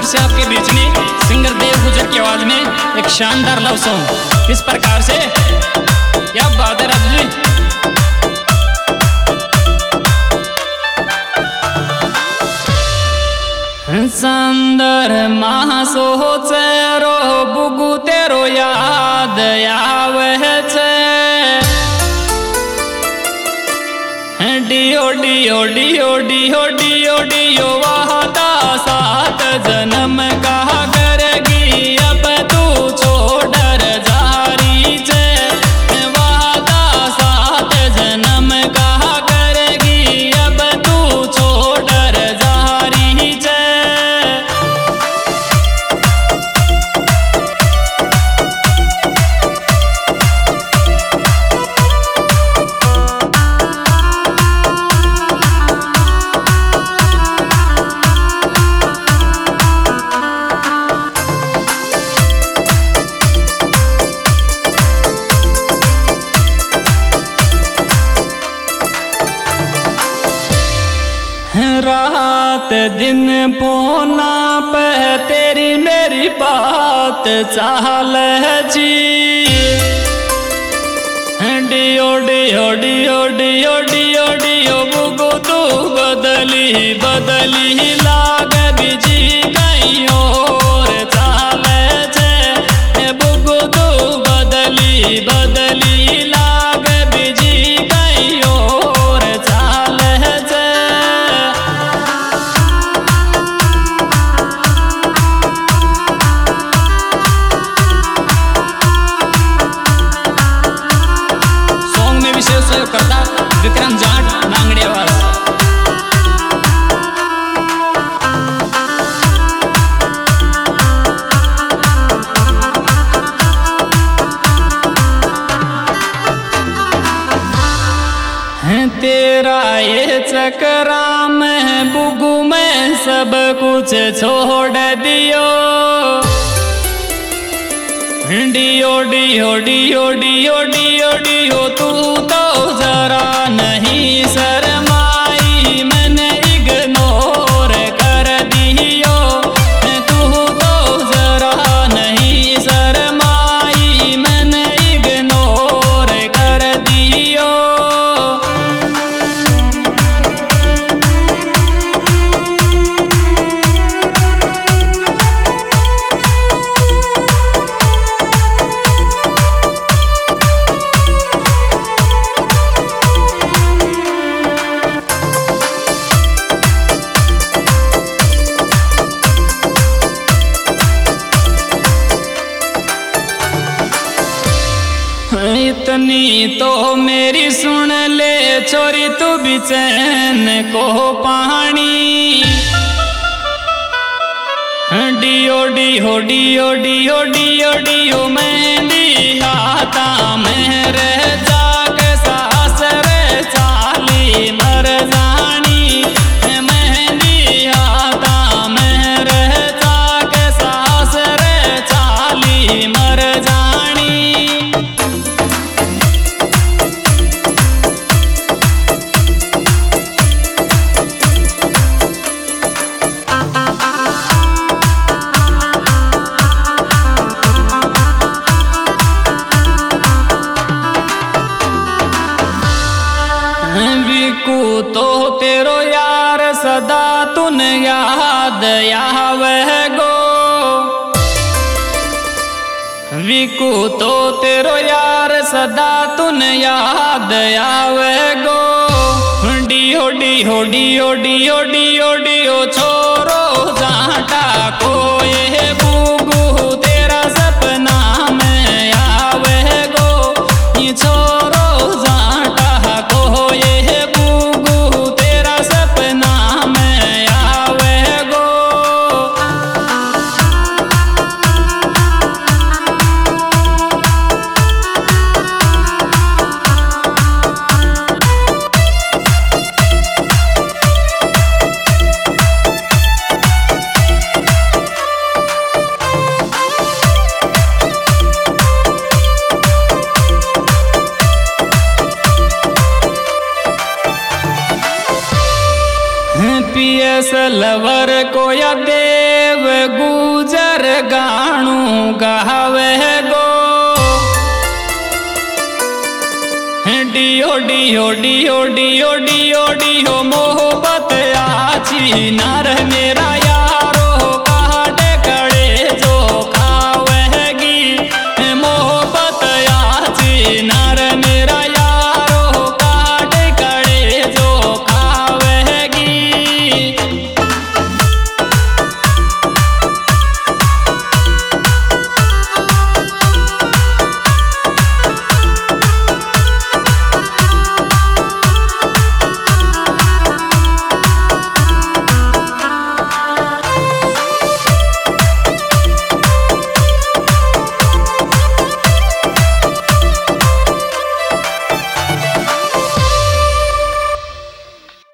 से आपके बीच में सिंगर देव गुजर की आवाज में एक शानदार लव सॉन्ग इस प्रकार से। क्या बात है राजू जी। संदर मासोचे रो बुगु तेरो याद आवे छे। डियो डियो डियो डियो डियो डियो वादा सात जन्म का करेगी अब तू छोड़ जारी छे। वादा सात जन्म का करेगी अब तू छोड़ जारी छे। रात दिन पोना पे तेरी मेरी बात चाल जी। डियो डियो डियो डियो डियो डियो बुगु तू बदली बदली लाग बिजी कहीं और चाल छे। बुगु तू बदली बदली लाग बिजी कहीं और चाल छे। करता विक्रम जाट नांगड़ेवास। तेरा ये चक्रा में बुगु में सब कुछ छोड़ दियो। डियो डियो डियो डियो डियो डियो तू तो जरा नहीं शर्माई मैंने इग्नोर कर दियो। तू तो जरा नहीं शर्माई मैंने इग्नोर कर दियो। इतनी तो मेरी सुन ले छोरी तू भी चैन को पानी। डियो डियो डियो डियो डियो डियो मेहंदी आता मेरे जाग सास रे चाली मर जानी। मेहंदी आता मेरे जाग सास रे चाली मर जानी। विकू तो तेरो यार सदा तुन याद आवे गो। विकू तो तेरो यार सदा तुन याद आवे गो। डियो डियो डियो डियो डियो डियो छोरो जाटा को ये बुगु तेरा सपना में आवे गो। ये छोरो जाटा को ये बुगु तेरा सपना में आवे गो। पीएस लवर को या देव देव गुजर गाणू गावे गो डियो डियो डियो डियो डियो डियो मोहब्बत आची नार मेरा